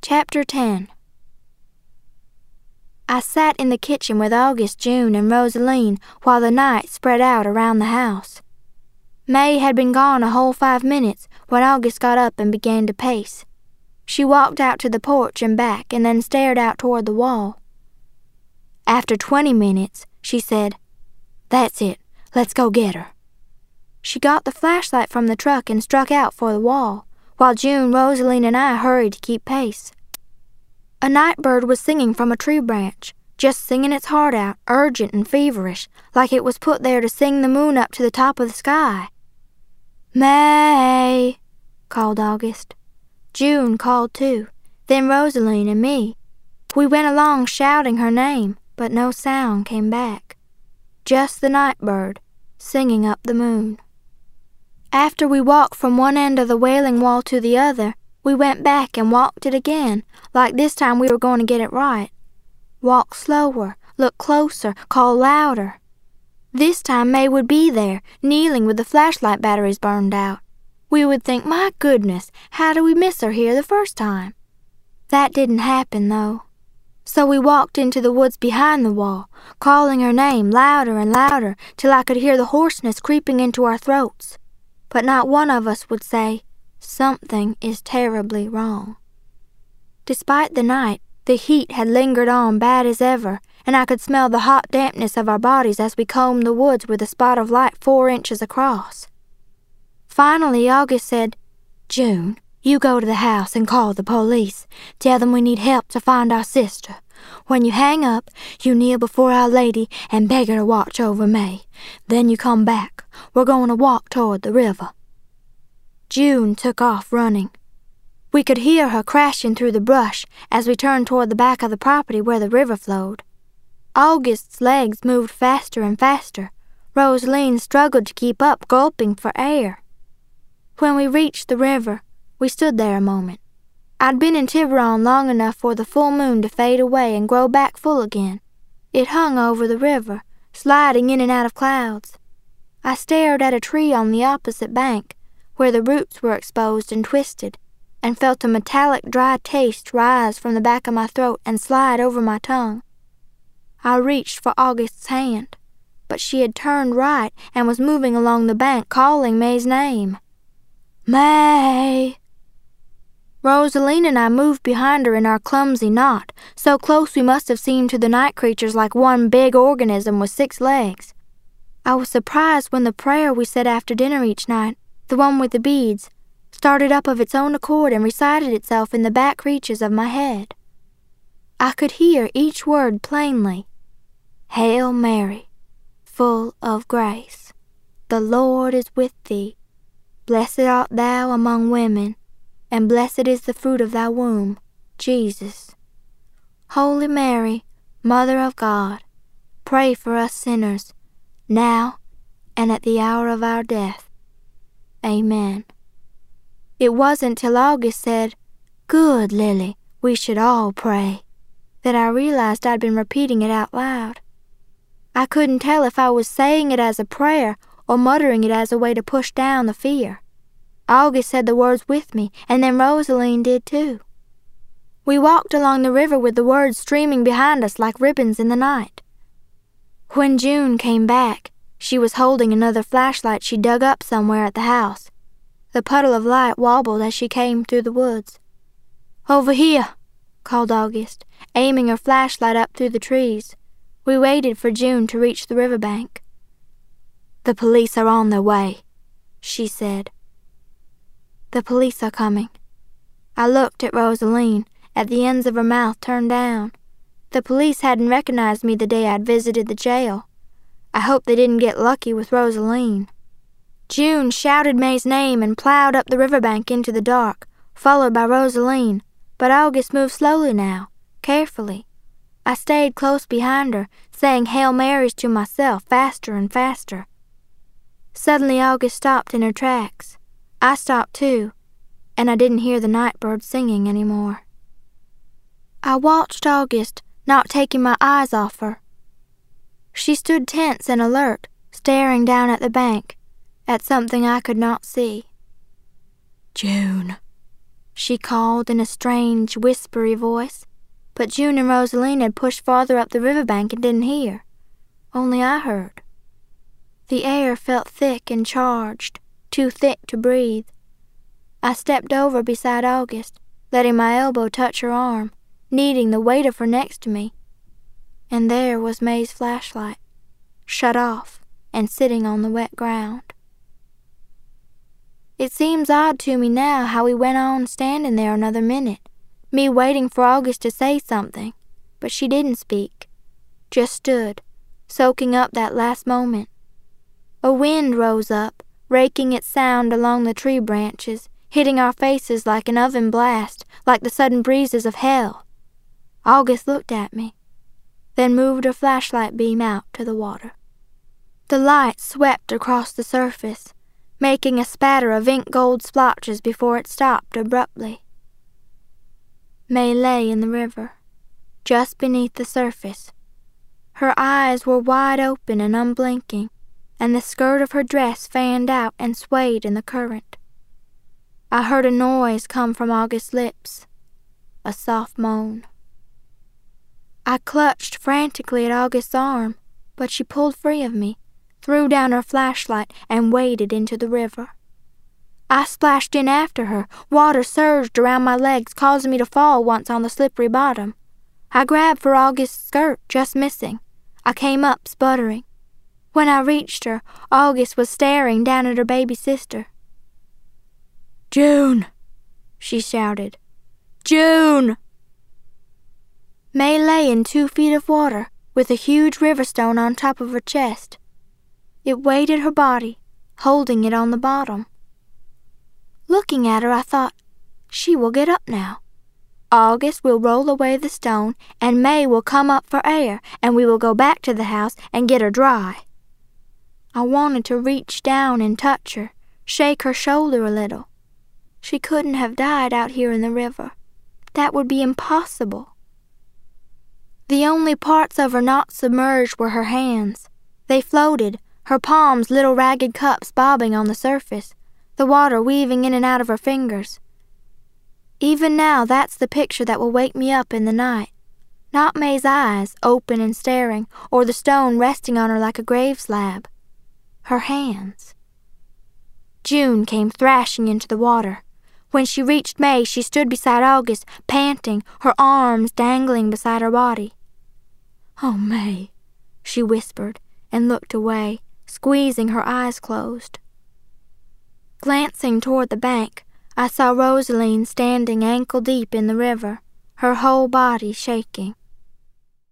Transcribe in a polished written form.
Chapter 10. I sat in the kitchen with August, June, and Rosaline while the night spread out around the house. May had been gone a whole 5 minutes when August got up and began to pace. She walked out to the porch and back and then stared out toward the wall. After 20 minutes, she said, "That's it. Let's go get her." She got the flashlight from the truck and struck out for the wall, while June, Rosaline, and I hurried to keep pace. A night bird was singing from a tree branch, just singing its heart out, urgent and feverish, like it was put there to sing the moon up to the top of the sky. "May," called August. June called too, then Rosaline and me. We went along shouting her name, but no sound came back. Just the night bird, singing up the moon. After we walked from one end of the wailing wall to the other, we went back and walked it again, like this time we were going to get it right. Walk slower, look closer, call louder. This time May would be there, kneeling with the flashlight batteries burned out. We would think, my goodness, how did we miss her here the first time? That didn't happen, though. So we walked into the woods behind the wall, calling her name louder and louder till I could hear the hoarseness creeping into our throats. But not one of us would say, "Something is terribly wrong." Despite the night, the heat had lingered on bad as ever, and I could smell the hot dampness of our bodies as we combed the woods with a spot of light 4 inches across. Finally, August said, "June, you go to the house and call the police. Tell them we need help to find our sister. When you hang up, you kneel before Our Lady and beg her to watch over May. Then you come back. We're going to walk toward the river." June took off running. We could hear her crashing through the brush as we turned toward the back of the property where the river flowed. August's legs moved faster and faster. Rosaline struggled to keep up, gulping for air. When we reached the river, we stood there a moment. I'd been in Tiburon long enough for the full moon to fade away and grow back full again. It hung over the river, sliding in and out of clouds. I stared at a tree on the opposite bank, where the roots were exposed and twisted, and felt a metallic dry taste rise from the back of my throat and slide over my tongue. I reached for August's hand, but she had turned right and was moving along the bank calling May's name. "May!" Rosaline and I moved behind her in our clumsy knot, so close we must have seemed to the night creatures like one big organism with 6 legs. I was surprised when the prayer we said after dinner each night, the one with the beads, started up of its own accord and recited itself in the back reaches of my head. I could hear each word plainly. "Hail Mary, full of grace, the Lord is with thee. Blessed art thou among women, and blessed is the fruit of thy womb, Jesus. Holy Mary, Mother of God, pray for us sinners, now and at the hour of our death. Amen." It wasn't till August said, "Good, Lily, we should all pray," that I realized I'd been repeating it out loud. I couldn't tell if I was saying it as a prayer or muttering it as a way to push down the fear. August said the words with me, and then Rosaline did too. We walked along the river with the words streaming behind us like ribbons in the night. When June came back, she was holding another flashlight she dug up somewhere at the house. The puddle of light wobbled as she came through the woods. "Over here," called August, aiming her flashlight up through the trees. We waited for June to reach the riverbank. "The police are on their way," she said. "The police are coming." I looked at Rosaline, at the ends of her mouth turned down. The police hadn't recognized me the day I'd visited the jail. I hoped they didn't get lucky with Rosaline. June shouted May's name and plowed up the riverbank into the dark, followed by Rosaline, but August moved slowly now, carefully. I stayed close behind her, saying Hail Marys to myself faster and faster. Suddenly August stopped in her tracks. I stopped too, and I didn't hear the night bird singing anymore. I watched August, not taking my eyes off her. She stood tense and alert, staring down at the bank, at something I could not see. "June," she called in a strange, whispery voice, but June and Rosaline had pushed farther up the riverbank and didn't hear. Only I heard. The air felt thick and charged, too thick to breathe. I stepped over beside August, letting my elbow touch her arm, needing the weight of her next to me. And there was May's flashlight, shut off and sitting on the wet ground. It seems odd to me now how we went on standing there another minute, me waiting for August to say something, but she didn't speak, just stood, soaking up that last moment. A wind rose up, raking its sound along the tree branches, hitting our faces like an oven blast, like the sudden breezes of hell. August looked at me, then moved her flashlight beam out to the water. The light swept across the surface, making a spatter of ink gold splotches before it stopped abruptly. May lay in the river, just beneath the surface. Her eyes were wide open and unblinking, and the skirt of her dress fanned out and swayed in the current. I heard a noise come from August's lips, a soft moan. I clutched frantically at August's arm, but she pulled free of me, threw down her flashlight, and waded into the river. I splashed in after her. Water surged around my legs, causing me to fall once on the slippery bottom. I grabbed for August's skirt, just missing. I came up, sputtering. When I reached her, August was staring down at her baby sister. "June!" she shouted. "June!" May lay in 2 feet of water, with a huge river stone on top of her chest. It weighted her body, holding it on the bottom. Looking at her, I thought, she will get up now. August will roll away the stone, and May will come up for air, and we will go back to the house and get her dry. I wanted to reach down and touch her, shake her shoulder a little. She couldn't have died out here in the river. That would be impossible. The only parts of her not submerged were her hands. They floated, her palms little ragged cups bobbing on the surface, the water weaving in and out of her fingers. Even now, that's the picture that will wake me up in the night. Not May's eyes, open and staring, or the stone resting on her like a grave slab. Her hands. June came thrashing into the water. When she reached May, she stood beside August, panting, her arms dangling beside her body. "Oh, May," she whispered, and looked away, squeezing her eyes closed. Glancing toward the bank, I saw Rosaline standing ankle-deep in the river, her whole body shaking.